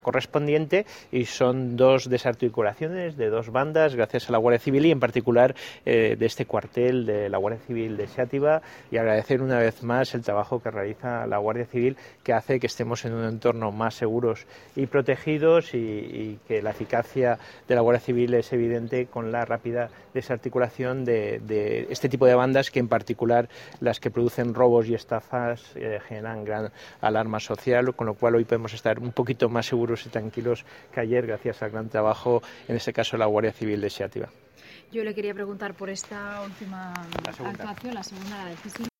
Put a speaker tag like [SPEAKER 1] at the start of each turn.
[SPEAKER 1] correspondiente, y son 2 desarticulaciones de 2 bandas gracias a la Guardia Civil y en particular de este cuartel de la Guardia Civil de Xàtiva, y agradecer una vez más el trabajo que realiza la Guardia Civil, que hace que estemos en un entorno más seguros y protegidos, y que la eficacia de la Guardia Civil es evidente con la rápida desarticulación de este tipo de bandas, que en particular las que producen robos y estafas generan gran alarma social, con lo cual hoy podemos estar un poquito más seguros y tranquilos que ayer, gracias al gran trabajo, en este caso, de la Guardia Civil de Xàtiva.
[SPEAKER 2] Yo le quería preguntar por esta última actuación, la segunda, la decisiva.